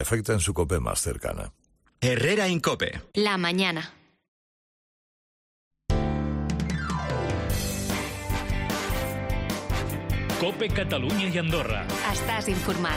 Efecto en su COPE más cercana. Herrera Incope. La mañana. COPE Catalunya i Andorra. Estàs informat.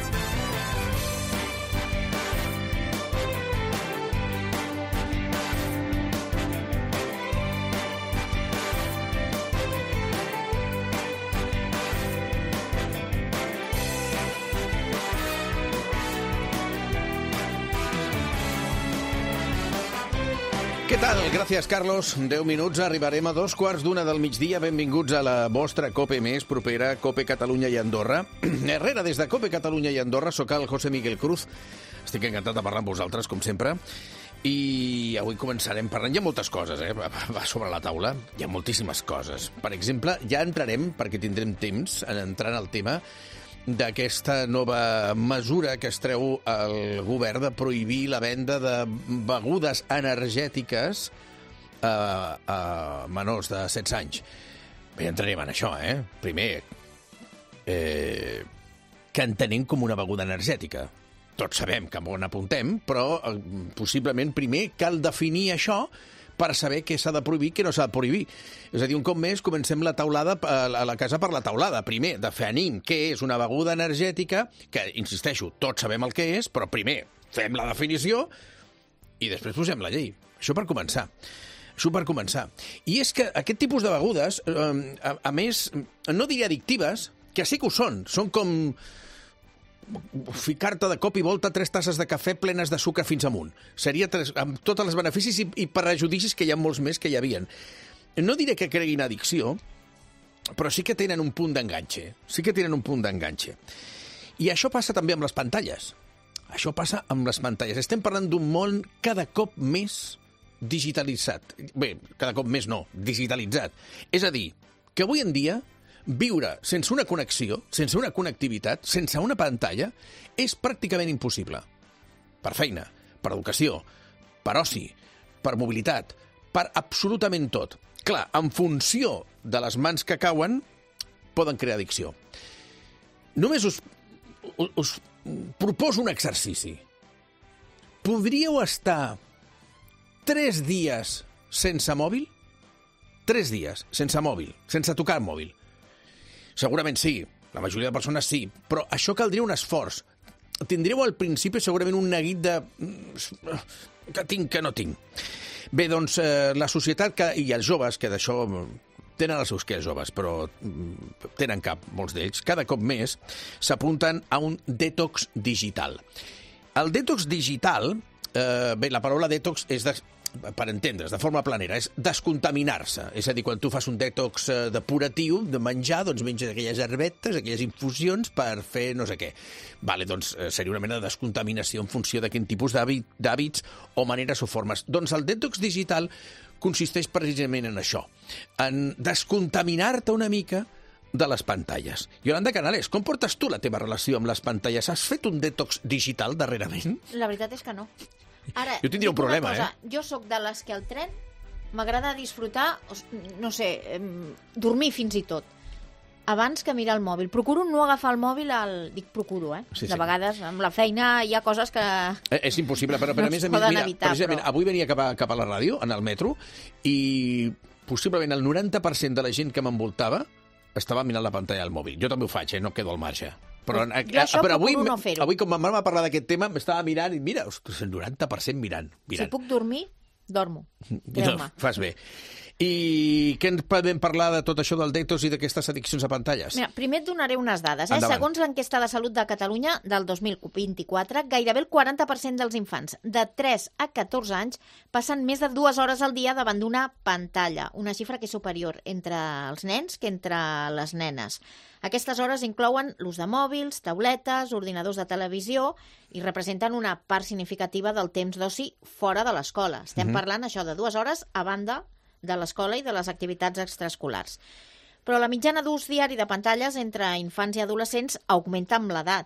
Què tal? Gràcies, Carlos. 10 minuts, arribarem a 2:15 del migdia. Benvinguts a la vostra COPE més propera, COPE Catalunya i Andorra. Herrera, des de COPE Catalunya i Andorra, soc el José Miguel Cruz. Estic encantat de parlar amb vosaltres, com sempre. I avui començarem parlant. Hi ha moltes coses, va sobre la taula. Hi ha moltíssimes coses. Per exemple, ja entrarem, perquè tindrem temps, en entrar en el tema d'aquesta nova mesura que es treu el govern de prohibir la venda de begudes energètiques a menors de 16 anys. Bé, entrarem en això, Primer, que entenem com una beguda energètica. Tots sabem que on apuntem, però possiblement primer cal definir això per saber què s'ha de prohibir i què no s'ha de prohibir. És a dir, un cop més comencem la taulada a la casa per la taulada. Primer, definim què és una beguda energètica, que, insisteixo, tots sabem el que és, però primer fem la definició i després posem la llei. Això per començar. I és que aquest tipus de begudes, a més, no diria addictives, que sí que ho són. Són com ficar-te de cop i volta 3 tasses de cafè plenes de sucre fins amunt. Seria amb tots els beneficis i perjudicis que hi ha molts més que hi havien. No diré que creguin addicció, però sí que tenen un punt d'enganxe. I això passa també amb les pantalles. Estem parlant d'un món cada cop més digitalitzat. Bé, cada cop més no, digitalitzat. És a dir, que avui en dia viure sense una connexió, sense una connectivitat, sense una pantalla, és pràcticament impossible. Per feina, per educació, per oci, per mobilitat, per absolutament tot. Clar, en funció de les mans que cauen, poden crear addicció. Només us proposo un exercici. Podríeu estar 3 dies sense mòbil? 3 dies sense mòbil, sense tocar el mòbil. Segurament sí, la majoria de persones sí, però això caldria un esforç. Tindríeu al principi segurament un neguit de que tinc, que no tinc. Bé, doncs la societat i els joves, que d'això tenen els seus joves, però tenen cap, molts d'ells, cada cop més s'apunten a un detox digital. El detox digital, bé, la paraula detox és per entendre's, de forma planera, és descontaminar-se. És a dir, quan tu fas un detox depuratiu de menjar, doncs menges aquelles herbetes, aquelles infusions per fer no sé què. Vale, doncs seria una mena de descontaminació en funció de quin tipus d'hàbits o maneres o formes. Doncs el detox digital consisteix precisament en això, en descontaminar-te una mica de les pantalles. Yolanda Canales, com portes tu la teva relació amb les pantalles? Has fet un detox digital darrerament? La veritat és que no. Ara, jo tindria un problema, Jo sóc de les que al tren m'agrada disfrutar, no sé, dormir fins i tot, abans que mirar el mòbil. Procuro no agafar el mòbil Dic procuro, Sí. De vegades amb la feina hi ha coses que és impossible, però a més, poden mira, evitar, precisament, avui venia cap a la ràdio, en el metro, i possiblement el 90% de la gent que m'envoltava estava mirant la pantalla del mòbil. Jo també ho faig, no quedo al marge. Però avui, no fer-ho. Avui, com vam parlar d'aquest tema, m'estava mirant i mira, ostres, el 90% mirant. Si puc dormir, dormo. No, fas bé. I què ens podem parlar de tot això del detox i d'aquestes addiccions a pantalles? Mira, primer et donaré unes dades. Endavant. Segons l'enquesta de salut de Catalunya del 2024, gairebé el 40% dels infants de 3 a 14 anys passen més de 2 hores al dia davant d'una pantalla, una xifra que és superior entre els nens que entre les nenes. Aquestes hores inclouen l'ús de mòbils, tauletes, ordinadors de televisió i representen una part significativa del temps d'oci fora de l'escola. Estem parlant això de 2 hores a banda de l'escola i de les activitats extraescolars. Però la mitjana d'ús diari de pantalles entre infants i adolescents augmenta amb l'edat.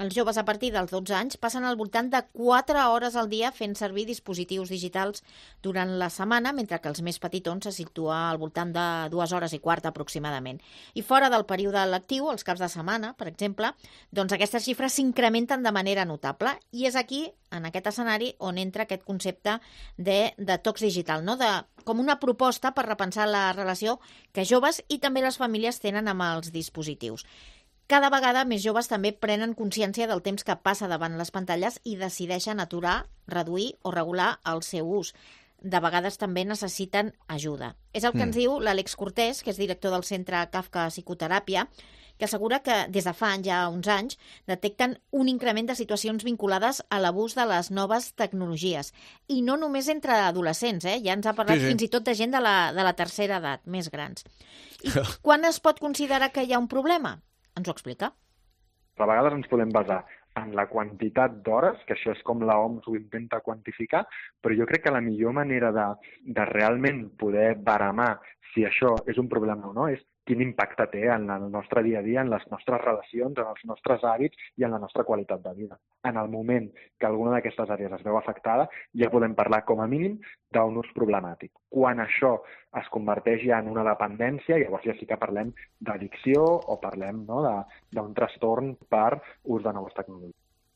Els joves a partir dels 12 anys passen al voltant de 4 hores al dia fent servir dispositius digitals durant la setmana, mentre que els més petitons se situa al voltant de 2 hores i quart aproximadament. I fora del període lectiu, els caps de setmana, per exemple, doncs aquestes xifres s'incrementen de manera notable i és aquí, en aquest escenari, on entra aquest concepte de detox digital, no? Com una proposta per repensar la relació que joves i també les famílies tenen amb els dispositius. Cada vegada més joves també prenen consciència del temps que passa davant les pantalles i decideixen aturar, reduir o regular el seu ús. De vegades també necessiten ajuda. És el que ens diu l'Àlex Cortés, que és director del Centre Kafka Psicoteràpia, que assegura que des de fa ja uns anys detecten un increment de situacions vinculades a l'abús de les noves tecnologies. I no només entre adolescents, ja ens ha parlat fins i tot de gent de la tercera edat, més grans. I quan es pot considerar que hi ha un problema? Ens ho explica. A vegades ens podem basar en la quantitat d'hores, que això és com l'OMS ho intenta quantificar, però jo crec que la millor manera de realment poder baramar si això és un problema o no és quin impacte té en el nostre dia a dia, en les nostres relacions, en els nostres hàbits i en la nostra qualitat de vida. En el moment que alguna d'aquestes àrees es veu afectada, ja podem parlar com a mínim d'un ús problemàtic. Quan això es converteix ja en una dependència, llavors ja sí que parlem d'addicció o parlem d'un trastorn per ús de noves tecnologies.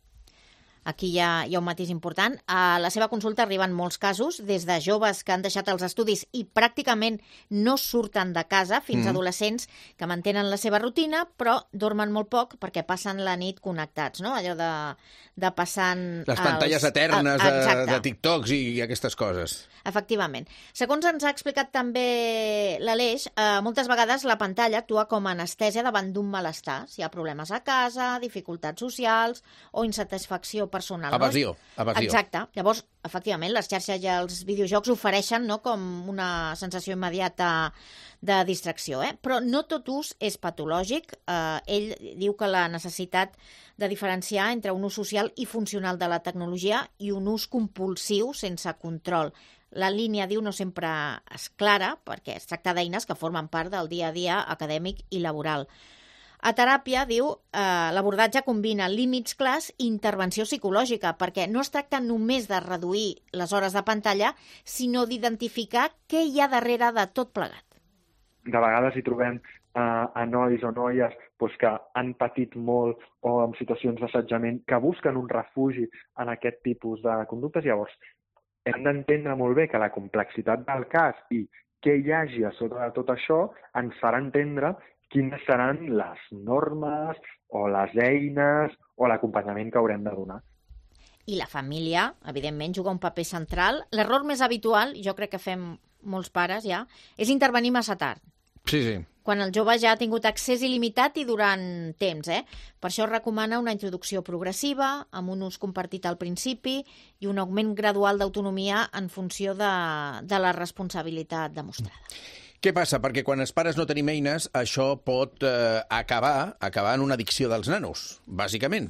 Aquí hi ha un matís important. A la seva consulta arriben molts casos, des de joves que han deixat els estudis i pràcticament no surten de casa, fins a adolescents que mantenen la seva rutina, però dormen molt poc perquè passen la nit connectats, no? Allò de passant... Les pantalles eternes de TikToks i aquestes coses. Efectivament. Segons ens ha explicat també l'Aleix, moltes vegades la pantalla actua com a anestèsia davant d'un malestar. Si hi ha problemes a casa, dificultats socials o insatisfacció personal. Evasió. Exacte. Llavors, efectivament, les xarxes i els videojocs ofereixen com una sensació immediata de distracció. Però no tot ús és patològic. Ell diu que la necessitat de diferenciar entre un ús social i funcional de la tecnologia i un ús compulsiu sense control. La línia, diu, no sempre és clara, perquè es tracta d'eines que formen part del dia a dia acadèmic i laboral. A teràpia, diu, l'abordatge combina límits clars i intervenció psicològica, perquè no es tracta només de reduir les hores de pantalla, sinó d'identificar què hi ha darrere de tot plegat. De vegades hi trobem a nois o noies que han patit molt o en situacions d'assetjament que busquen un refugi en aquest tipus de conductes. Llavors, hem d'entendre molt bé que la complexitat del cas i què hi hagi a sota de tot això ens farà entendre quines seran les normes o les eines o l'acompanyament que haurem de donar. I la família, evidentment, juga un paper central. L'error més habitual, jo crec que fem molts pares ja, és intervenir massa tard. Sí. Quan el jove ja ha tingut accés il·limitat i durant temps. Per això recomana una introducció progressiva, amb un ús compartit al principi i un augment gradual d'autonomia en funció de la responsabilitat demostrada. Què passa? Perquè quan els pares no tenim eines, això pot acabar en una addicció dels nanos, bàsicament.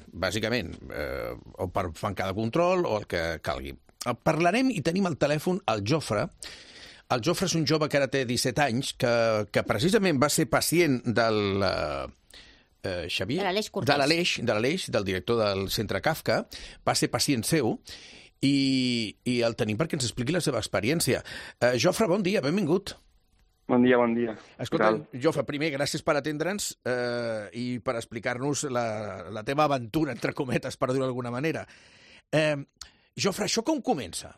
O per manca de control o el que calgui. Parlarem i tenim al telèfon el Jofre. El Jofre és un jove que ara té 17 anys, que precisament va ser pacient del Xavier... De l'Aleix Cortés. De l'Aleix, del director del Centre Kafka. Va ser pacient seu i el tenim perquè ens expliqui la seva experiència. Jofre, bon dia, benvingut. Bon dia. Escolta, Jofre, primer, gràcies per atendre'ns i per explicar-nos la teva aventura, entre cometes, per dir-ho d'alguna manera. Jofre, això com comença?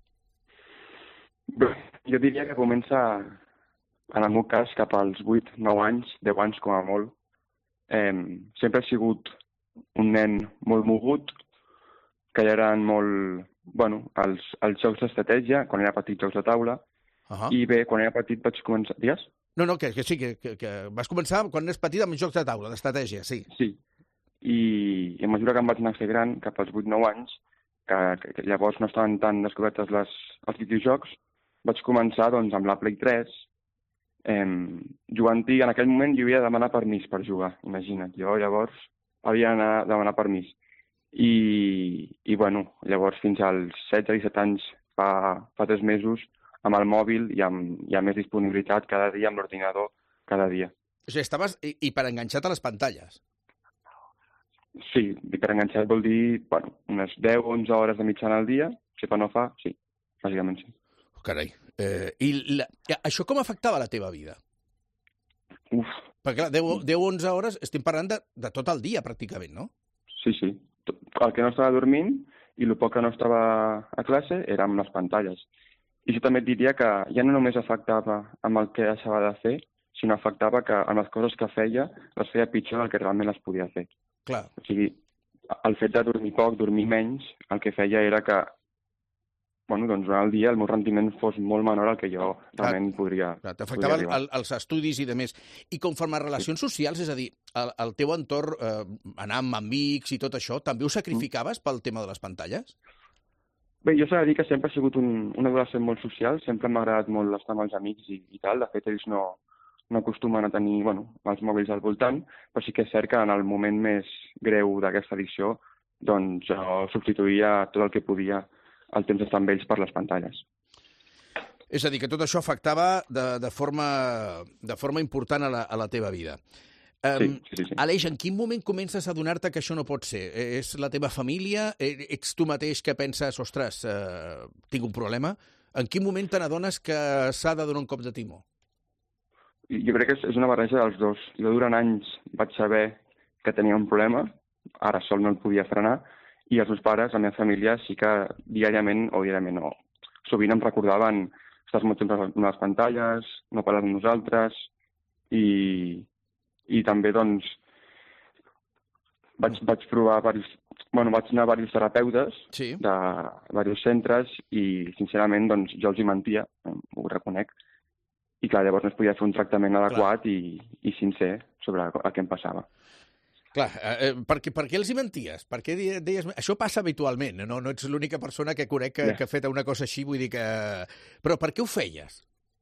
Bé, jo diria que comença, en el meu cas, cap als 8-9 anys, 10 anys com a molt. Sempre he sigut un nen molt mogut, que ja eren molt... els jocs d'estratègia, quan era petit, jocs de taula. I bé, quan era petit vaig començar... Digues? No, que sí, que vas començar quan eres petit amb jocs de taula, d'estratègia, sí. Sí. I a mesura que em vaig anar a fer gran, cap als 8-9 anys, que llavors no estaven tan descobertes els videojocs, vaig començar amb la Play 3, jugant-hi. En aquell moment jo havia de demanar permís per jugar, imagina't. Jo llavors havia d'anar a demanar permís. I llavors fins als 16-17 anys, fa 3 mesos, amb el mòbil i amb més disponibilitat cada dia, amb l'ordinador cada dia. O sigui, estaves hiperenganxat a les pantalles. Sí, hiperenganxat vol dir, unes 10 o 11 hores de mitjana al dia, si no fa, sí, bàsicament sí. Carai. Això com afectava la teva vida? Uf. Perquè, clar, 10-11 hores estem parlant de tot el dia, pràcticament, no? Sí. El que no estava dormint i el poc que no estava a classe era amb les pantalles. I jo també et diria que ja no només afectava amb el que deixava de fer, sinó afectava que amb les coses que feia, les feia pitjor del que realment les podia fer. Clar. O sigui, el fet de dormir poc, dormir menys, el que feia era que doncs durant el dia el meu rendiment fos molt menor al que jo realment podria arribar. T'afectava els estudis i de més. I conforme a relacions socials, és a dir, el teu entorn, anar amb amics i tot això, també ho sacrificaves pel tema de les pantalles? Bé, jo s'ha de dir que sempre he sigut un adolescent molt social, sempre m'ha agradat molt estar amb els amics i tal. De fet, ells no acostumen a tenir els mòbils al voltant, però sí que és cert que en el moment més greu d'aquesta addicció doncs jo substituïa tot el que podia el temps d'estar amb ells per les pantalles. És a dir, que tot això afectava de forma important a la teva vida. Sí. Aleix, en quin moment comences a adonar-te que això no pot ser? És la teva família? Ets tu mateix que penses, ostres, tinc un problema? En quin moment te n'adones que s'ha de donar un cop de timó? Jo crec que és una barreja dels dos. Jo durant anys vaig saber que tenia un problema, ara sol no el podia frenar, i els meus pares, la meva família, sí que diàriament no, sovint em recordaven estàs molt temps amb les pantalles, no parles amb nosaltres, i també, doncs, vaig provar vaig anar a diversos terapeutes de diversos centres i, sincerament, doncs, jo els hi mentia, ho reconec, i, clar, llavors no es podia fer un tractament adequat i sincer sobre el que em passava. Clar, per què els hi menties? Per què deies... Això passa habitualment, no ets l'única persona que conec que ha fet una cosa així, vull dir que... Però per què ho feies?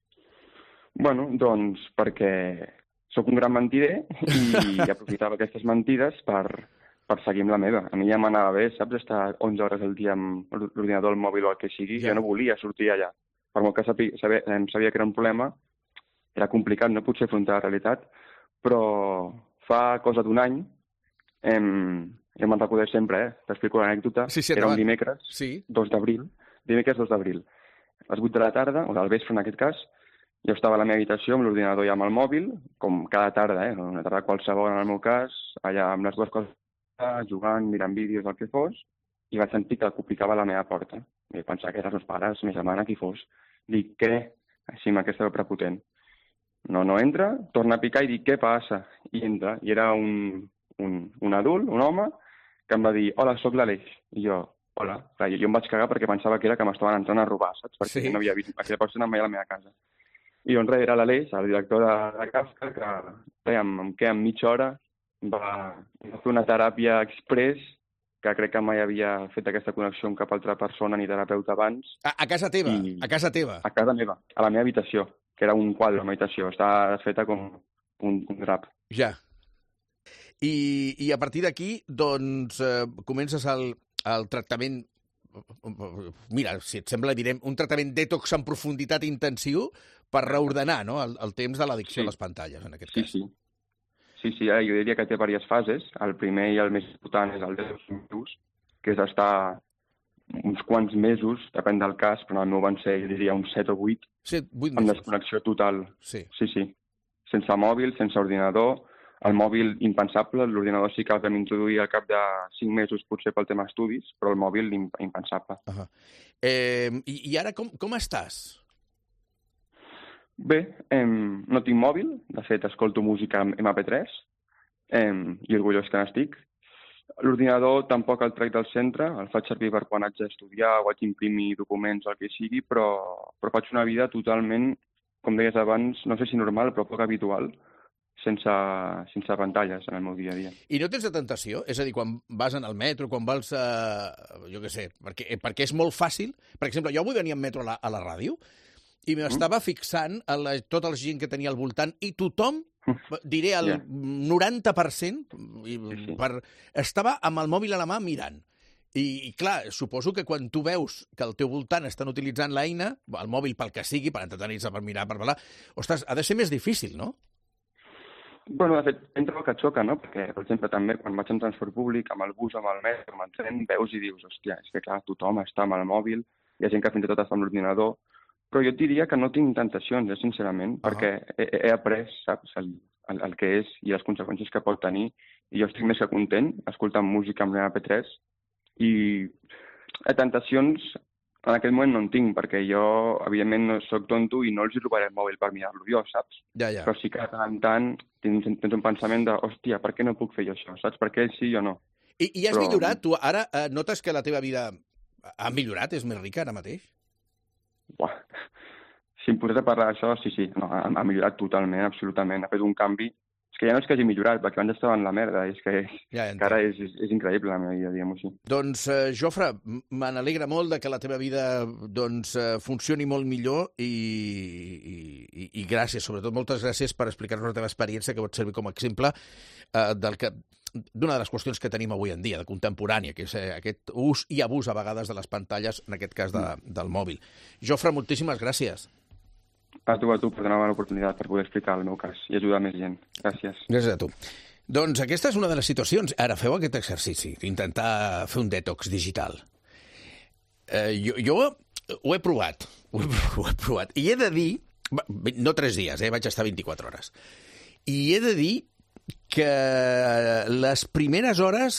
Doncs perquè sóc un gran mentider i aprofitava aquestes mentides per seguir amb la meva. A mi ja m'anava bé, saps? Estar 11 hores al dia amb l'ordinador, el mòbil o el que sigui. Jo no volia sortir allà. Per molt que sabia que era un problema, era complicat, no potser afrontar la realitat, però fa cosa d'un any, jo me'n recordo sempre, t'explico l'anècdota, era un dimecres, 2 d'abril, dimecres 2 d'abril, a les 8 de la tarda, o del vespre en aquest cas, jo estava a la meva habitació amb l'ordinador i amb el mòbil, com cada tarda, una tarda qualsevol en el meu cas, allà amb les dues coses, jugant, mirant vídeos, el que fos, i vaig sentir que picava a la meva porta. Vaig pensar que eren els meus pares, més germana, qui fos. Dic, què? Així amb aquesta veu prepotent. No entra, torna a picar i dic, què passa? I entra, i era un adult, un home, que em va dir, hola, sóc l'Aleix. I jo, hola. Clar, jo em vaig cagar perquè pensava que era que m'estaven entrant a robar, saps? Perquè no havia vist aquella persona mai a la meva casa. I doncs era l'Aleix, el director de Kafka, que en mitja hora va fer una teràpia express, que crec que mai havia fet aquesta connexió amb cap altra persona ni terapeuta abans. A casa teva? A casa teva? A casa meva, a la meva habitació, que era un quadre, una habitació. Està feta com un drap. Ja. I a partir d'aquí, doncs, comences el tractament... Mira, si et sembla, direm, un tractament detox en profunditat intensiu per reordenar, no?, el temps de l'addicció a les pantalles, en aquest cas. Sí, jo diria que té diverses fases. El primer i el més important és el detox mesos, que és estar uns quants mesos, depèn del cas, però el meu van ser, jo diria, uns 7 o 8, amb desconnexió total. Sí. Sense mòbil, sense ordinador. El mòbil impensable, l'ordinador sí que el vam introduir al cap de 5 mesos, potser pel tema estudis, però el mòbil impensable. I ara com estàs? Bé, no tinc mòbil, de fet escolto música amb MP3 i orgullós que n'estic. L'ordinador tampoc el trec del centre, el faig servir per quan haig d'estudiar o haig d'imprimir documents o el que sigui, però faig una vida totalment, com deies abans, no sé si normal, però poc habitual, sense pantalles en el meu dia a dia. I no tens de tentació? És a dir, quan vas en el metro, quan vas, jo què sé, perquè és molt fàcil. Per exemple, jo avui venia en metro a la ràdio i m'estava fixant en tota la gent que tenia al voltant i tothom, diré el 90%, estava amb el mòbil a la mà mirant. I clar, suposo que quan tu veus que al teu voltant estan utilitzant l'eina, el mòbil pel que sigui, per entretenir-se, per mirar, per parlar, ostres, ha de ser més difícil, no? Bueno, de fet, entra el que xoca, no? Perquè, per exemple, també quan vaig en transport públic, amb el bus, amb el metro, amb el tren, veus i dius, hòstia, és que clar, tothom està amb el mòbil, hi ha gent que fins i tot està amb l'ordinador, però jo et diria que no tinc tentacions, sincerament, perquè he après, saps, el que és i les conseqüències que pot tenir, i jo estic més que content escoltant música amb l'MP3, i tentacions en aquell moment no en tinc, perquè jo, evidentment, no soc tonto i no els robaré el mòbil per mirar-lo jo, saps? Ja. Però sí que de tant en tant tens un pensament de, hòstia, per què no puc fer jo això, saps? Per què sí o no? I has millorat? Tu ara notes que la teva vida ha millorat? És més rica ara mateix? Buah. Si em posés a parlar d'això, sí. No, ha millorat totalment, absolutament. Ha fet un canvi. És que ja no és que hagi millorat, perquè abans estava en la merda. És que ara és increïble la meva vida, diguem-ho així. Doncs, Jofre, me n'alegra molt de que la teva vida funcioni molt millor i gràcies, sobretot moltes gràcies per explicar-nos la teva experiència, que pot servir com a exemple d'una de les qüestions que tenim avui en dia, de contemporània, que és aquest ús i abús a vegades de les pantalles, en aquest cas del mòbil. Jofre, moltíssimes gràcies. A tu per donar-me l'oportunitat per poder explicar el meu cas i ajudar més gent. Gràcies. Gràcies a tu. Doncs aquesta és una de les situacions. Ara feu aquest exercici, intentar fer un detox digital. Jo ho he provat. I he de dir, no 3 dies, vaig estar 24 hores. I he de dir que les primeres hores,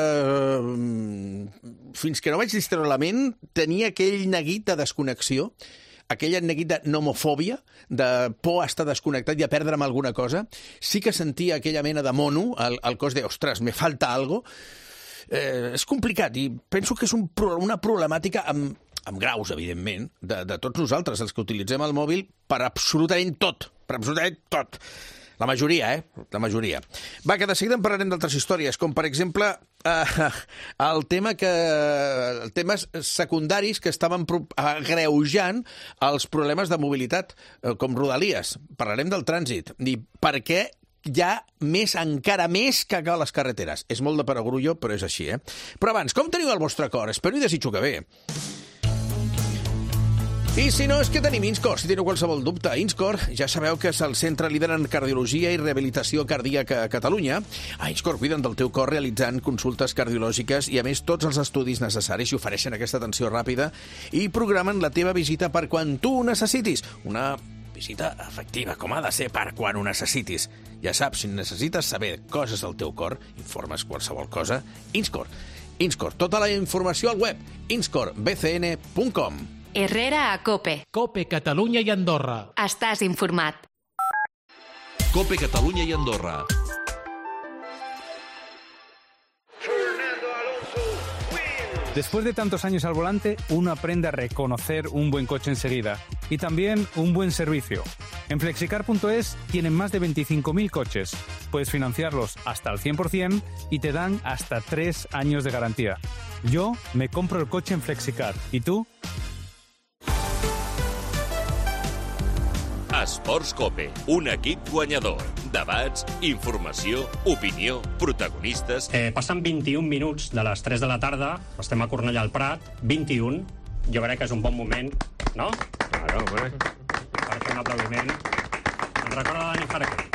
fins que no vaig distreure la ment, tenia aquell neguit de desconnexió, aquell neguit de nomofòbia, de por a estar desconnectat i a perdre'm alguna cosa. Sí que sentia aquella mena de mono al cos de, ostres, me falta algo. És complicat i penso que és una problemàtica amb graus, evidentment, de tots nosaltres, els que utilitzem el mòbil, per absolutament tot. La majoria, La majoria. Va, que de seguida en parlarem d'altres històries, com per exemple temes secundaris que estaven agreujant els problemes de mobilitat, com Rodalies. Parlarem del trànsit. I per què hi ha encara més que a les carreteres. És molt de perogrullo, però és així, Però abans, com teniu el vostre cor? Espero i desitjo que bé. I si no, és que tenim Inscor. Si teniu qualsevol dubte, Inscor, ja sabeu que és el centre líder en cardiologia i rehabilitació cardíaca a Catalunya. A Inscor cuiden del teu cor realitzant consultes cardiològiques i, a més, tots els estudis necessaris i ofereixen aquesta atenció ràpida i programen la teva visita per quan tu ho necessitis. Una visita efectiva, com ha de ser per quan ho necessitis. Ja saps, si necessites saber coses del teu cor, informes qualsevol cosa, Inscor. Inscor, tota la informació al web inscorbcn.com. Herrera a COPE. COPE Catalunya i Andorra. Estàs informat. COPE Catalunya i Andorra. Después de tantos años al volante, uno aprende a reconocer un buen coche enseguida y también un buen servicio. En Flexicar.es tienen más de 25.000 coches. Puedes financiarlos hasta el 100% y te dan hasta 3 años de garantía. Yo me compro el coche en Flexicar. ¿Y tú? Esports COPE, un equip guanyador. Debats, informació, opinió, protagonistes... Passen 21 minuts de les 3 de la tarda, estem a Cornellà al Prat, 21. Jo crec que és un bon moment, no? Claro, pues. Per fer un aplaudiment. Ens recorda Dani Jarque.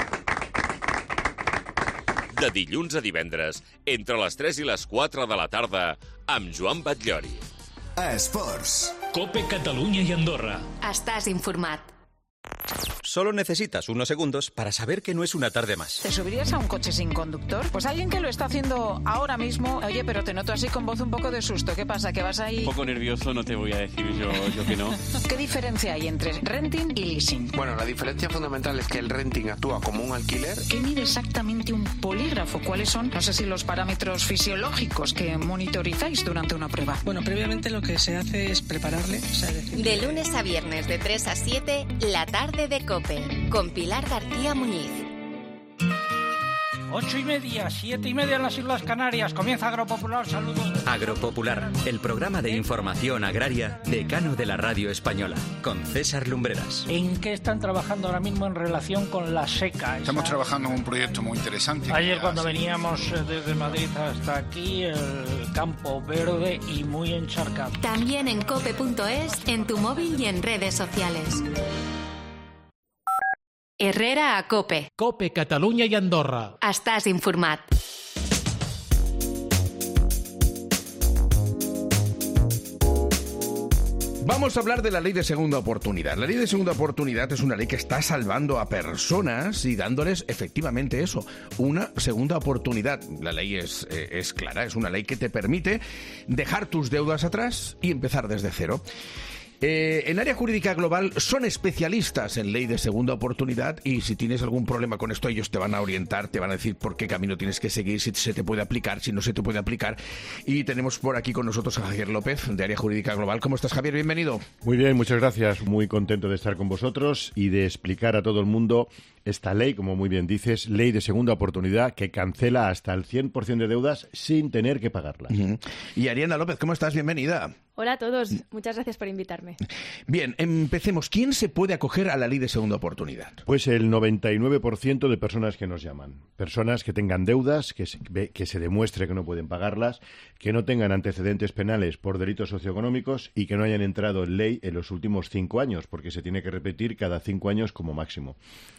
De dilluns a divendres, entre les 3 i les 4 de la tarda, amb Joan Batllori. Esports. COPE Catalunya i Andorra. Estàs informat. Solo necesitas unos segundos para saber que no es una tarde más. ¿Te subirías a un coche sin conductor? Pues alguien que lo está haciendo ahora mismo. Oye, pero te noto así con voz un poco de susto. ¿Qué pasa? ¿Que vas ahí...? Un poco nervioso, no te voy a decir yo que no. ¿Qué diferencia hay entre renting y leasing? Bueno, la diferencia fundamental es que el renting actúa como un alquiler. ¿Qué mide exactamente un polígrafo? ¿Cuáles son, no sé si los parámetros fisiológicos que monitorizáis durante una prueba? Bueno, previamente lo que se hace es prepararle. O sea, de lunes a viernes de 3 a 7, la tarde de COPE, con Pilar García Muñiz. 8:30, 7:30 en las Islas Canarias. Comienza Agropopular. Saludos. Agropopular, el programa de información agraria decano de la radio española, con César Lumbreras. ¿En qué están trabajando ahora mismo en relación con la seca? Estamos trabajando en un proyecto muy interesante. Ayer cuando veníamos desde Madrid hasta aquí, el campo verde y muy encharcado. También en cope.es, en tu móvil y en redes sociales. Herrera a COPE. COPE Catalunya i Andorra. Estàs informat. Vamos a hablar de la ley de segunda oportunidad. La ley de segunda oportunidad es una ley que está salvando a personas y dándoles efectivamente eso, una segunda oportunidad. La ley es clara, es una ley que te permite dejar tus deudas atrás y empezar desde cero. En Área Jurídica Global son especialistas en ley de segunda oportunidad y si tienes algún problema con esto ellos te van a orientar, te van a decir por qué camino tienes que seguir, si se te puede aplicar, si no se te puede aplicar. Y tenemos por aquí con nosotros a Javier López de Área Jurídica Global. ¿Cómo estás, Javier? Bienvenido. Muy bien, muchas gracias. Muy contento de estar con vosotros y de explicar a todo el mundo esta ley, como muy bien dices, ley de segunda oportunidad que cancela hasta el 100% de deudas sin tener que pagarlas. Y Ariana López, ¿cómo estás? Bienvenida. Hola a todos, muchas gracias por invitarme. Bien, empecemos. ¿Quién se puede acoger a la ley de segunda oportunidad? Pues el 99% de personas que nos llaman. Personas que tengan deudas, que se demuestre que no pueden pagarlas, que no tengan antecedentes penales por delitos socioeconómicos y que no hayan entrado en ley en los últimos 5 años, porque se tiene que repetir cada 5 años como máximo.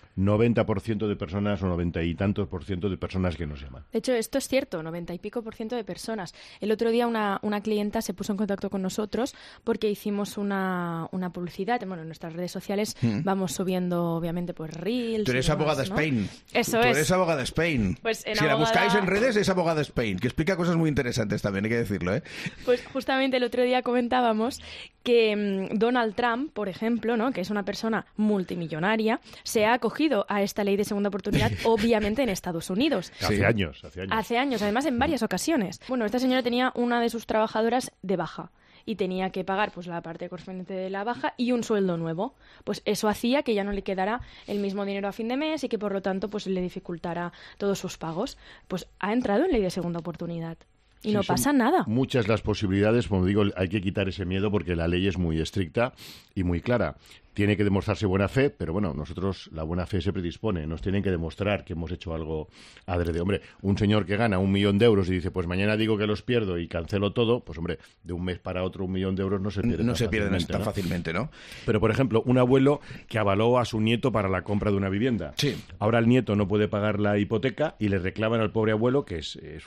90% de personas o 90 y tantos % de personas que nos llaman. De hecho, esto es cierto, 90 y pico % de personas. El otro día una clienta se puso en contacto con nosotros porque hicimos una publicidad. Bueno, en nuestras redes sociales vamos subiendo, obviamente, pues Reels. Tú eres abogada Spain. Eso es. Tú eres abogada Spain. Pues si la buscáis en redes es abogada Spain, que explica cosas muy interesantes también, hay que decirlo, ¿eh? Pues justamente el otro día comentábamos que Donald Trump, por ejemplo, ¿no?, que es una persona multimillonaria, se ha acogido a esta ley de segunda oportunidad, obviamente en Estados Unidos. Hace años. Hace años, además en varias ocasiones. Bueno, esta señora tenía una de sus trabajadoras de baja y tenía que pagar pues la parte correspondiente de la baja y un sueldo nuevo. Pues eso hacía que ya no le quedara el mismo dinero a fin de mes y que por lo tanto pues le dificultara todos sus pagos. Pues ha entrado en ley de segunda oportunidad. Y no pasa nada. Muchas las posibilidades, como digo, hay que quitar ese miedo porque la ley es muy estricta y muy clara. Tiene que demostrarse buena fe, pero bueno, nosotros la buena fe se predispone. Nos tienen que demostrar que hemos hecho algo adrede. Hombre, un señor que gana 1 millón de euros y dice, pues mañana digo que los pierdo y cancelo todo, pues hombre, de un mes para otro 1 millón de euros no se pierde tan fácilmente, ¿no? Pero, por ejemplo, un abuelo que avaló a su nieto para la compra de una vivienda. Sí. Ahora el nieto no puede pagar la hipoteca y le reclaman al pobre abuelo, que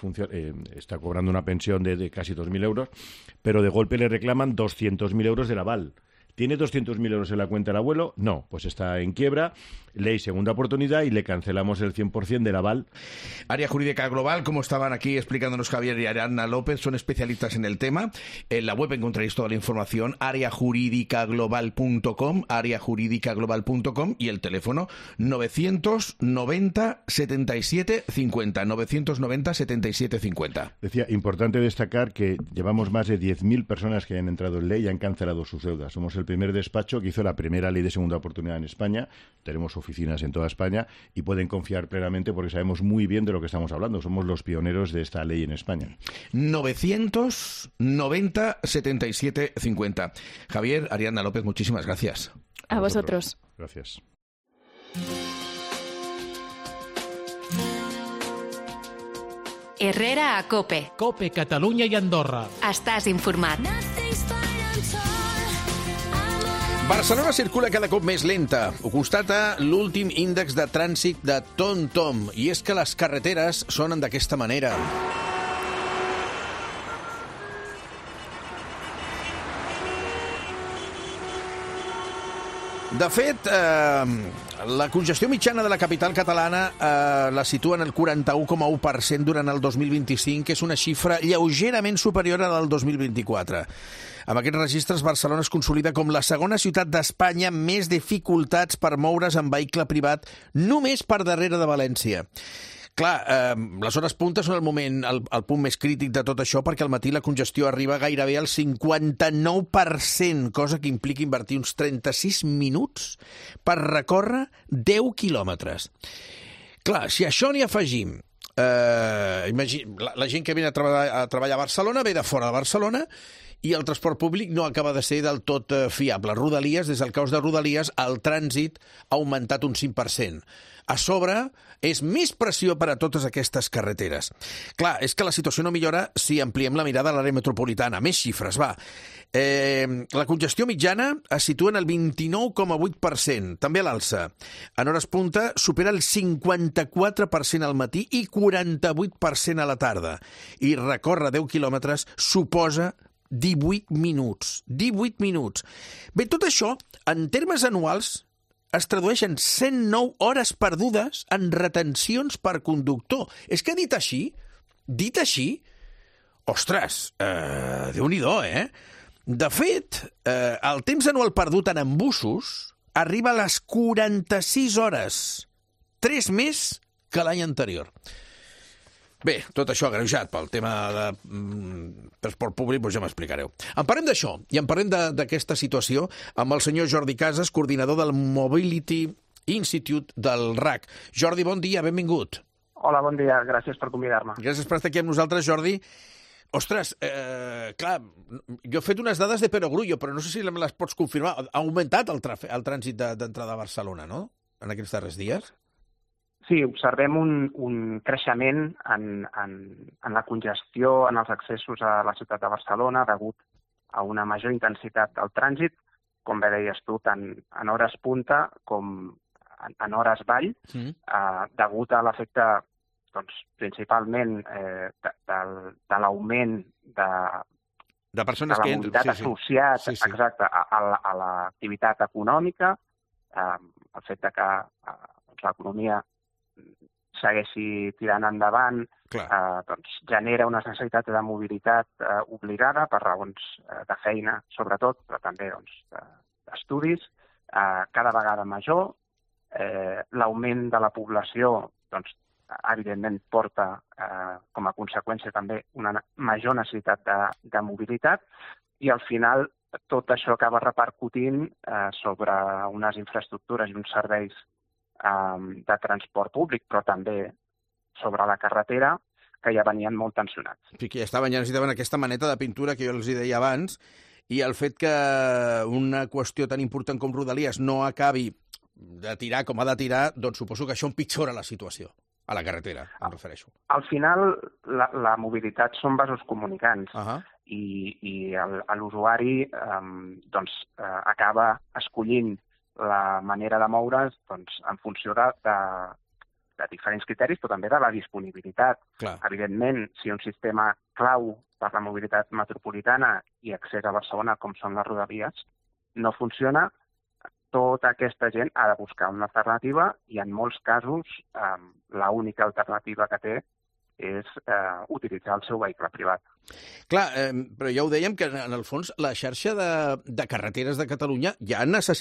está cobrando una pensión de casi 2.000 euros, pero de golpe le reclaman 200.000 euros del aval. ¿Tiene 200.000 euros en la cuenta el abuelo? No, pues está en quiebra, ley segunda oportunidad y le cancelamos el 100% del aval. Área Jurídica Global, como estaban aquí explicándonos Javier y Ariana López, son especialistas en el tema. En la web encontraréis toda la información, areajuridicaglobal.com y el teléfono 990 77 50, 990 77 50. Decía, importante destacar que llevamos más de 10.000 personas que han entrado en ley y han cancelado sus deudas. Somos el primer despacho que hizo la primera ley de segunda oportunidad en España. Tenemos oficinas en toda España y pueden confiar plenamente porque sabemos muy bien de lo que estamos hablando. Somos los pioneros de esta ley en España. 990 77 50. Javier, Ariana López, muchísimas gracias. A vosotros. Gracias. Herrera a COPE. COPE Catalunya i Andorra. Estàs informat. Barcelona circula cada cop més lenta. Ho constata l'últim índex de trànsit de TomTom. I és que les carreteres sonen d'aquesta manera. De fet, la congestió mitjana de la capital catalana la situa en el 41,1% durant el 2025, que és una xifra lleugerament superior a la del 2024. Amb aquests registres, Barcelona es consolida com la segona ciutat d'Espanya amb més dificultats per moure's en vehicle privat, només per darrere de València. Clar, les hores punta són el punt més crític de tot això, perquè al matí la congestió arriba gairebé al 59%, cosa que implica invertir uns 36 minuts per recórrer 10 quilòmetres. Clar, si a això n'hi afegim la gent que ve a treballar a Barcelona ve de fora de Barcelona i el transport públic no acaba de ser del tot fiable. Rodalies, des del caos de Rodalies, el trànsit ha augmentat un 5%. A sobre, és més pressió per a totes aquestes carreteres. Clar, és que la situació no millora si ampliem la mirada a l'àrea metropolitana. Més xifres, va. La congestió mitjana es situa en el 29,8%, també a l'alça. En hores punta supera el 54% al matí i 48% a la tarda. I recórrer 10 quilòmetres suposa 18 minuts. 18 minuts. Bé, tot això, en termes anuals, es tradueix en 109 hores perdudes en retencions per conductor. És que dit així, ostres, Déu-n'hi-do, eh? De fet, el temps anual perdut en embussos arriba a les 46 hores, 3 més que l'any anterior. Bé, tot això agreujat pel tema de transport públic, doncs ja m'explicareu. En parlem d'això i en parlem d'aquesta situació amb el senyor Jordi Casas, coordinador del Mobility Institute del RAC. Jordi, bon dia, benvingut. Hola, bon dia, gràcies per convidar-me. Gràcies per estar aquí amb nosaltres, Jordi. Ostres, clar, jo he fet unes dades de perogrullo, però no sé si me les pots confirmar. Ha augmentat el trànsit d'entrada a Barcelona, no?, en aquests darrers dies? Sí, observem un creixement en la congestió, en els accessos a la ciutat de Barcelona, degut a una major intensitat del trànsit, com bé deies tu, tant en hores punta com en hores vall, degut a l'efecte, doncs, principalment de l'augment de persones que entren, de la mobilitat associat, exacte, a l'activitat econòmica, el fet de que l'economia segueixi tirant endavant, doncs genera unes necessitats de mobilitat obligada per raons de feina, sobretot, però també d'estudis, cada vegada major. L'augment de la població, doncs, evidentment, porta com a conseqüència també una major necessitat de mobilitat i al final tot això acaba repercutint sobre unes infraestructures i uns serveis de transport públic, però també sobre la carretera, que ja venien molt tensionats. Sí, que ja necessitaven aquesta maneta de pintura que jo els deia abans, i el fet que una qüestió tan important com Rodalies no acabi de tirar com ha de tirar, doncs suposo que això empitjora la situació a la carretera, em refereixo. Al final, la mobilitat són vasos comunicants i l'usuari acaba escollint la manera de moure's en funció de diferents criteris, però també de la disponibilitat. Clar. Evidentment, si un sistema clau per la mobilitat metropolitana i accés a Barcelona, com són les Rodalies, no funciona, tota aquesta gent ha de buscar una alternativa i en molts casos l'única alternativa que té és utilitzar el seu vehicle privat. Clar, però ja ho dèiem que en el fons la xarxa de carreteres de Catalunya ja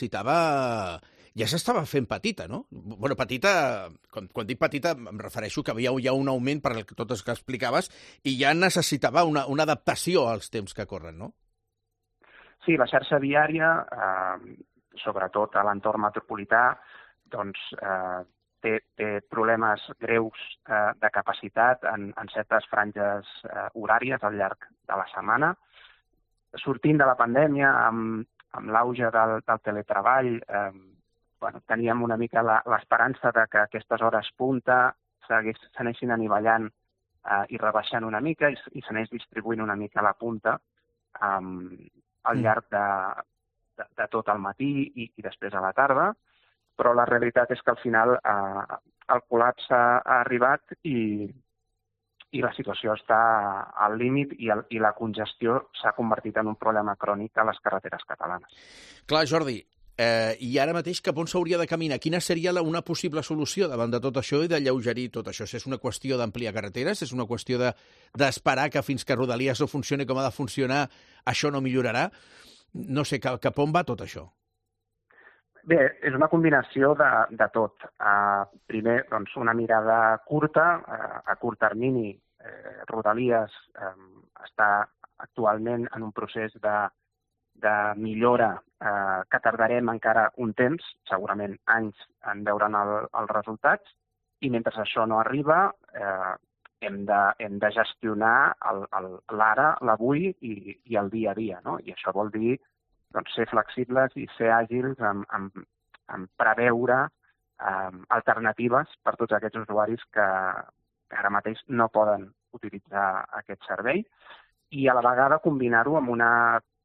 s'estava fent petita, no? Bueno, petita, quan dic petita em refereixo que havia ja un augment per tot el que explicaves i ja necessitava una adaptació als temps que corren, no? Sí, la xarxa viària, sobretot a l'entorn metropolità, doncs té problemes greus de capacitat en certes franges horàries al llarg de la setmana. Sortint de la pandèmia, amb l'auge del teletreball, teníem una mica l'esperança de que aquestes hores punta s'anessin anivellant i rebaixant una mica i s'anés distribuint una mica la punta al llarg de tot el matí i després a la tarda, però la realitat és que al final el col·lapse ha arribat i la situació està al límit i la congestió s'ha convertit en un problema crònic a les carreteres catalanes. Clar, Jordi, i ara mateix cap on s'hauria de caminar? Quina seria una possible solució davant de tot això i d'alleugerir tot això? És una qüestió d'ampliar carreteres? És una qüestió d'esperar que fins que Rodalies no funcioni com ha de funcionar això no millorarà? No sé, cap on va tot això? Bé, és una combinació de tot. Primer, doncs, una mirada curta. A curt termini, Rodalies està actualment en un procés de millora que tardarem encara un temps, segurament anys, en veure'n els resultats, i mentre això no arriba hem de gestionar l'ara, l'avui i el dia a dia, no? I això vol dir ser flexibles i ser àgils en preveure alternatives per tots aquests usuaris que ara mateix no poden utilitzar aquest servei i a la vegada combinar-ho amb una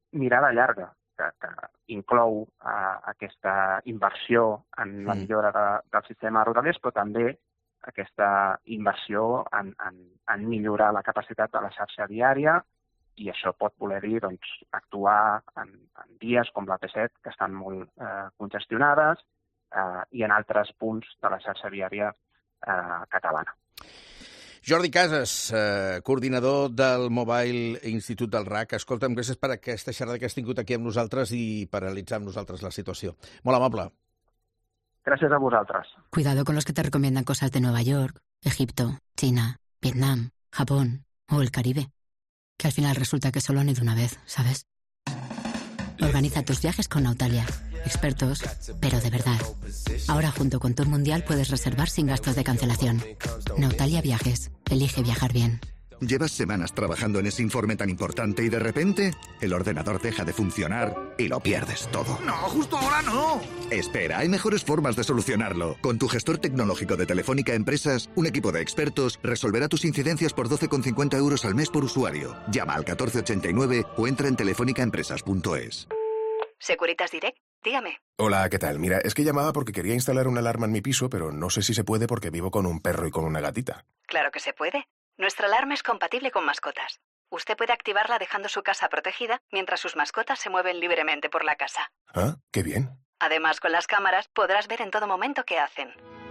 mirada llarga, que inclou aquesta inversió en la millora del sistema rodalies, però també aquesta inversió en millorar la capacitat de la xarxa viària, i això pot voler dir actuar en vies com la P7, que estan molt congestionades, i en altres punts de la xarxa viària catalana. Jordi Casas, coordinador del Mobile Institute del RAC. Escolta'm, gràcies per aquesta xerrada que has tingut aquí amb nosaltres i per analitzar amb nosaltres la situació. Molt amable. Gràcies a vosaltres. Cuidado con los que te recomiendan cosas de Nueva York, Egipto, China, Vietnam, Japón o el Caribe. Que al final resulta que solo han ido una vez, ¿sabes? Organiza tus viajes con Nautalia. Expertos, pero de verdad. Ahora junto con Tour Mundial puedes reservar sin gastos de cancelación. Nautalia Viajes. Elige viajar bien. Llevas semanas trabajando en ese informe tan importante y de repente el ordenador deja de funcionar y lo pierdes todo. ¡No, justo ahora no! Espera, hay mejores formas de solucionarlo. Con tu gestor tecnológico de Telefónica Empresas, un equipo de expertos resolverá tus incidencias por 12,50 € al mes por usuario. Llama al 1489 o entra en telefonicaempresas.es. Securitas Direct, dígame. Hola, ¿qué tal? Mira, es que llamaba porque quería instalar una alarma en mi piso, pero no sé si se puede porque vivo con un perro y con una gatita. Claro que se puede. Nuestra alarma es compatible con mascotas. Usted puede activarla dejando su casa protegida mientras sus mascotas se mueven libremente por la casa. Ah, qué bien. Además, con las cámaras podrás ver en todo momento qué hacen.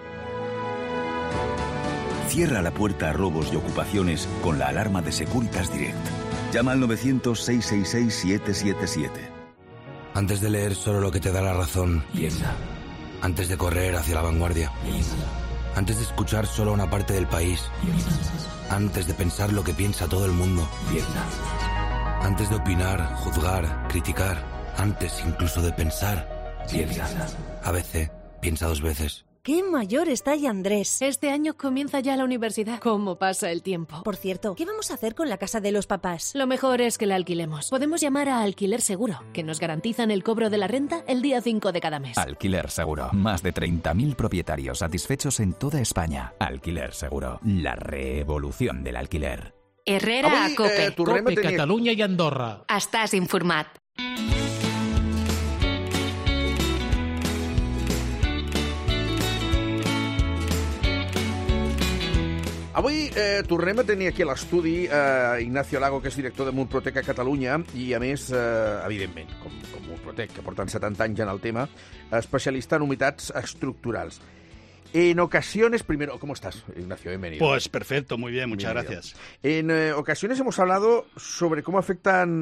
Cierra la puerta a robos y ocupaciones con la alarma de Securitas Direct. Llama al 900-666-777. Antes de leer solo lo que te da la razón, piensa. Antes de correr hacia la vanguardia, piensa. Antes de escuchar solo una parte del país, piensa. Antes de pensar lo que piensa todo el mundo, piensa. Antes de opinar, juzgar, criticar, antes incluso de pensar, piensa. ABC, piensa 2 veces. ¡Qué mayor está ya Andrés! Este año comienza ya la universidad. ¿Cómo pasa el tiempo? Por cierto, ¿qué vamos a hacer con la casa de los papás? Lo mejor es que la alquilemos. Podemos llamar a Alquiler Seguro, que nos garantizan el cobro de la renta el día 5 de cada mes. Alquiler Seguro. Más de 30.000 propietarios satisfechos en toda España. Alquiler Seguro. La revolución del alquiler. Herrera a Cope. Cope, Catalunya i Andorra. Estàs informat. Avui tornem a tenir aquí a l'estudi Ignacio Lago, que és director de Murprotec a Catalunya i, a més, evidentment, com Murprotec, que porten 70 anys en el tema, especialista en humitats estructurals. En ocasiones, primero, ¿cómo estás, Ignacio? Bienvenido. Pues perfecto, muy bien, muchas gracias. En ocasiones hemos hablado sobre cómo afectan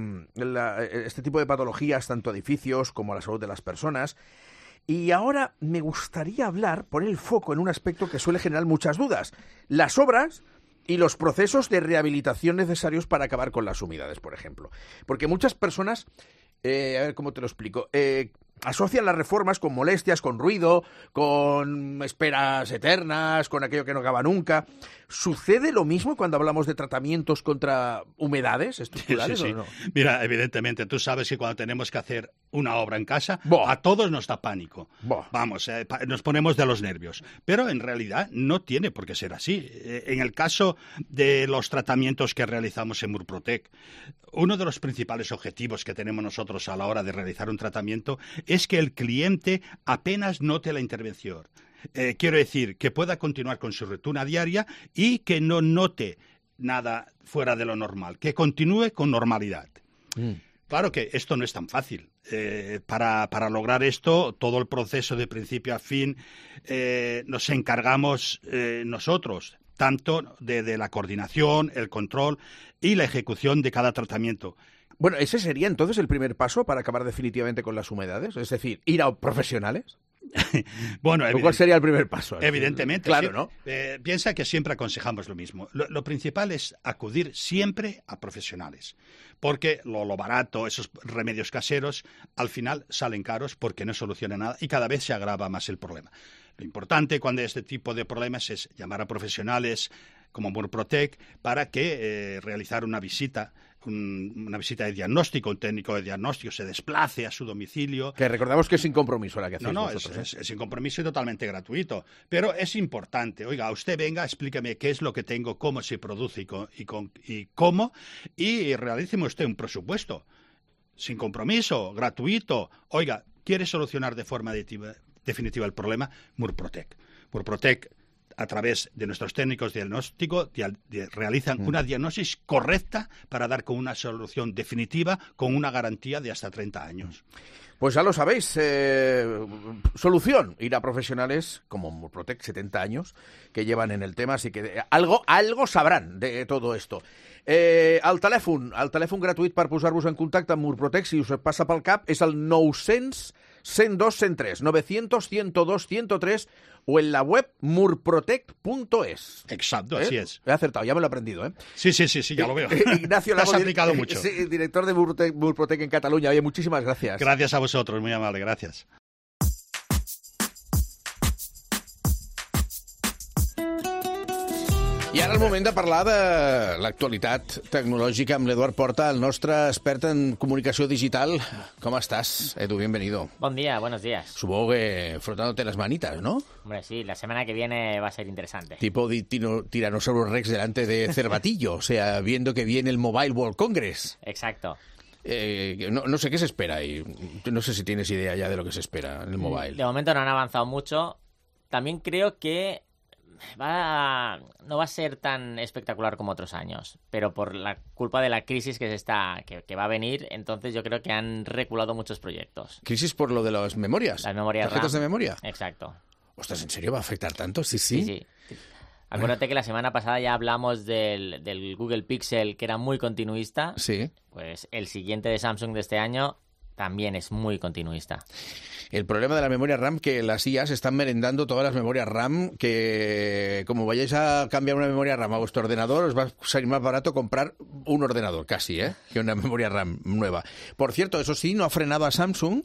este tipo de patologías tanto a edificios como a la salud de las personas. Y ahora me gustaría hablar, poner el foco en un aspecto que suele generar muchas dudas: las obras y los procesos de rehabilitación necesarios para acabar con las humedades, por ejemplo. Porque muchas personas, a ver cómo te lo explico, asocian las reformas con molestias, con ruido, con esperas eternas, con aquello que no acaba nunca. ¿Sucede lo mismo cuando hablamos de tratamientos contra humedades estructurales sí. o no? Mira, evidentemente, tú sabes que cuando tenemos que hacer una obra en casa, a todos nos da pánico. Vamos, nos ponemos de los nervios. Pero en realidad no tiene por qué ser así. En el caso de los tratamientos que realizamos en Murprotec, uno de los principales objetivos que tenemos nosotros a la hora de realizar un tratamiento es que el cliente apenas note la intervención. Quiero decir, que pueda continuar con su rutina diaria y que no note nada fuera de lo normal, que continúe con normalidad. Claro que esto no es tan fácil. Para lograr esto, todo el proceso de principio a fin nos encargamos nosotros, tanto de la coordinación, el control y la ejecución de cada tratamiento. Bueno, ¿ese sería entonces el primer paso para acabar definitivamente con las humedades? Es decir, ir a profesionales. Bueno, ¿cuál sería el primer paso? Evidentemente, claro, sí. ¿no? Piensa que siempre aconsejamos lo mismo. Lo principal es acudir siempre a profesionales, porque lo barato, esos remedios caseros, al final salen caros porque no solucionan nada y cada vez se agrava más el problema. Lo importante cuando hay este tipo de problemas es llamar a profesionales como Murprotec para que realizar una visita de diagnóstico, un técnico de diagnóstico se desplace a su domicilio. Que recordamos que es sin compromiso la que hacéis vosotros, es sin compromiso y totalmente gratuito. Pero es importante, oiga, usted venga, explíqueme qué es lo que tengo, cómo se produce y cómo, y realíceme usted un presupuesto. sin compromiso, gratuito. Oiga, ¿quiere solucionar de forma definitiva el problema? Murprotec. Murprotec, a través de nuestros técnicos diagnósticos, realizan una diagnosis correcta para dar con una solución definitiva con una garantía de hasta 30 años. Pues ya lo sabéis, solución, ir a profesionales como Murprotec, 70 años, que llevan en el tema, así que algo sabrán de todo esto. El telèfon gratuït per posar-vos en contacte amb Murprotec, si us passa pel cap, és el 900 102 103, 900 102 103, o en la web murprotec.es. Exacto, así es. He acertado, ya me lo he aprendido, ¿eh? Sí, ya lo veo. Ignacio Lago, te has aplicado mucho. Sí, director de Murprotec en Cataluña. Oye, muchísimas gracias. Gracias a vosotros, muy amable, gracias. I ara el moment de parlar de l'actualitat tecnològica amb l'Eduard Porta, el nostre expert en comunicació digital. ¿Cómo estás, Edu? Bienvenido. Buen día, buenos días. Supongo que frotándote las manitas, ¿no? Hombre, sí, la semana que viene va a ser interesante. Tipo Tiranosaurio Rex delante de Cervatillo, o sea, viendo que viene el Mobile World Congress. Exacto. No sé qué se espera ahí. No sé si tienes idea ya de lo que se espera en el mobile. De momento no han avanzado mucho. También creo que no va a ser tan espectacular como otros años, pero por la culpa de la crisis que va a venir, entonces yo creo que han reculado muchos proyectos. ¿Crisis por lo de las memorias? Las memorias ¿Tarjetas RAM. de memoria? Exacto. Ostras, ¿en serio va a afectar tanto? Sí. Acuérdate que la semana pasada ya hablamos del Google Pixel, que era muy continuista. Sí. Pues el siguiente de Samsung de este año también es muy continuista. El problema de la memoria RAM, que las IAs están merendando todas las memorias RAM, que como vayáis a cambiar una memoria RAM a vuestro ordenador, os va a salir más barato comprar un ordenador casi, que una memoria RAM nueva. Por cierto, eso sí, no ha frenado a Samsung,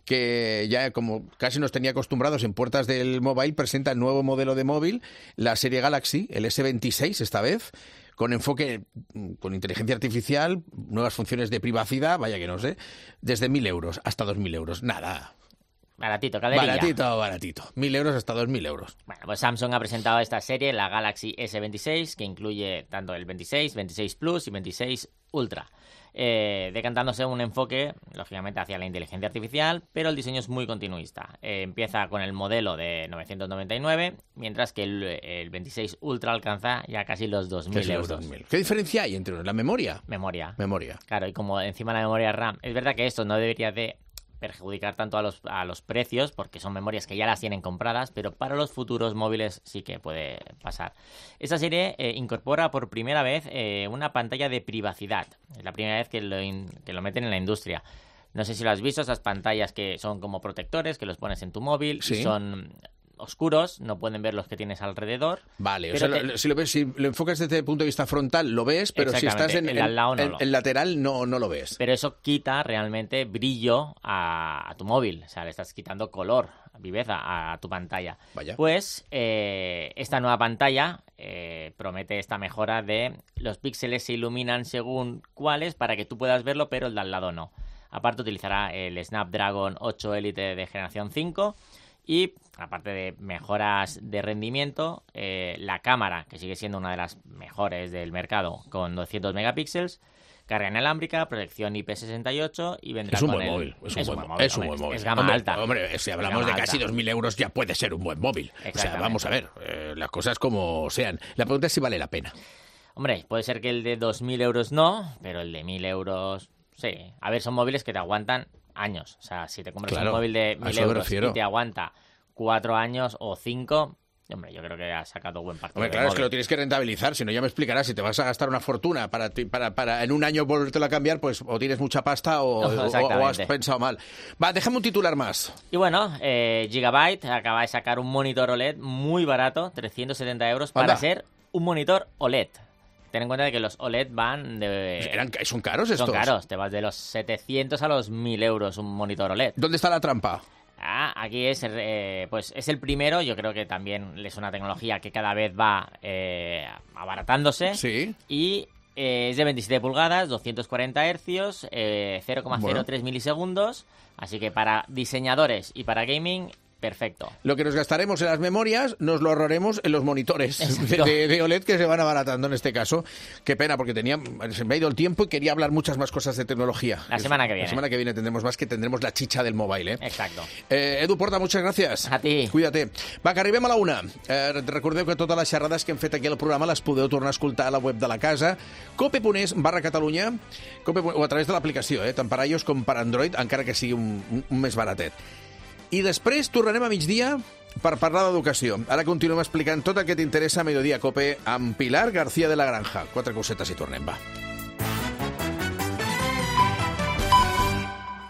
que ya como casi nos tenía acostumbrados en puertas del mobile, presenta el nuevo modelo de móvil, la serie Galaxy, el S26 esta vez, con enfoque con inteligencia artificial, nuevas funciones de privacidad, vaya que no sé, desde 1.000 euros hasta 2.000 euros. Nada. Baratito, calderilla. Baratito. 1.000 euros hasta 2.000 euros. Bueno, pues Samsung ha presentado esta serie, la Galaxy S26, que incluye tanto el 26, 26 Plus y 26 Ultra. Decantándose un enfoque, lógicamente, hacia la inteligencia artificial, pero el diseño es muy continuista. Empieza con el modelo de 999, mientras que el 26 Ultra alcanza ya casi los 2.000 euros. 2.000. ¿Qué diferencia hay entre la memoria? Memoria. Memoria. Claro, y como encima la memoria RAM, es verdad que esto no debería de perjudicar tanto a los precios, porque son memorias que ya las tienen compradas, pero para los futuros móviles sí que puede pasar. Esta serie incorpora por primera vez una pantalla de privacidad. Es la primera vez que lo meten en la industria. No sé si lo has visto, esas pantallas que son como protectores, que los pones en tu móvil, ¿sí? Y son oscuros, no pueden ver los que tienes alrededor. Vale, o sea, si lo enfocas desde el punto de vista frontal lo ves, pero si estás en lateral no lo ves. Pero eso quita realmente brillo a tu móvil, o sea, le estás quitando color, viveza a tu pantalla. Vaya. Pues esta nueva pantalla promete esta mejora de los píxeles se iluminan según cuáles para que tú puedas verlo, pero el de al lado no. Aparte utilizará el Snapdragon 8 Elite de generación 5 y, aparte de mejoras de rendimiento, la cámara, que sigue siendo una de las mejores del mercado, con 200 megapíxeles, carga inalámbrica, protección IP68 y vendrá con el... Es un buen móvil. Es gama alta. Hombre, si hablamos de casi 2.000 euros ya puede ser un buen móvil. O sea, vamos a ver, las cosas como sean. La pregunta es si vale la pena. Hombre, puede ser que el de 2.000 euros no, pero el de 1.000 euros... Sí, a ver, son móviles que te aguantan años. O sea, si te compras un móvil de 1.000 euros y te aguanta 4 años o 5, hombre, yo creo que has sacado buen partido. Hombre, claro, es que lo tienes que rentabilizar, si no ya me explicarás, si te vas a gastar una fortuna para en un año volvértelo a cambiar, pues o tienes mucha pasta o has pensado mal. Va, déjame un titular más. Y bueno, Gigabyte acaba de sacar un monitor OLED muy barato, 370 euros, para ser un monitor OLED. Ten en cuenta de que los OLED van de... ¿Son caros estos? Son caros, te vas de los 700 a los 1.000 euros un monitor OLED. ¿Dónde está la trampa? Aquí es el primero. Yo creo que también es una tecnología que cada vez va abaratándose. Sí. Y es de 27 pulgadas, 240 hercios, 0,03 milisegundos. Así que para diseñadores y para gaming Perfecto. Lo que nos gastaremos en las memorias nos lo ahorraremos en los monitores de OLED que se van abaratando en este caso. Qué pena, porque se me ha ido el tiempo y quería hablar muchas más cosas de tecnología. La semana que viene. La semana que viene tendremos más, que tendremos la chicha del mobile. Exacto. Edu Porta, muchas gràcies. A ti. Cuida't. Va, que arribem a la 1. Recordeu que totes les xerrades que hem fet aquí al programa les podeu tornar a escoltar a la web de la casa, cope.es/Catalunya, o a través de l'aplicació, tant per iOS com per Android, encara que sigui un més baratet. I després tornarem a migdia per parlar d'educació. Ara continuem explicant tot el que t'interessa a Mediodía Cope amb Pilar García de la Granja. 4 cosetes i tornem, va.